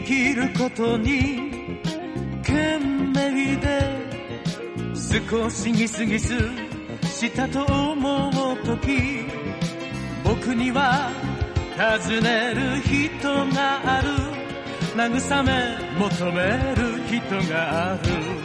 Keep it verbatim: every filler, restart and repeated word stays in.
きることに懸命で少しギスギスしたと思うとき、僕には尋ねる人がある、慰め求める人がある。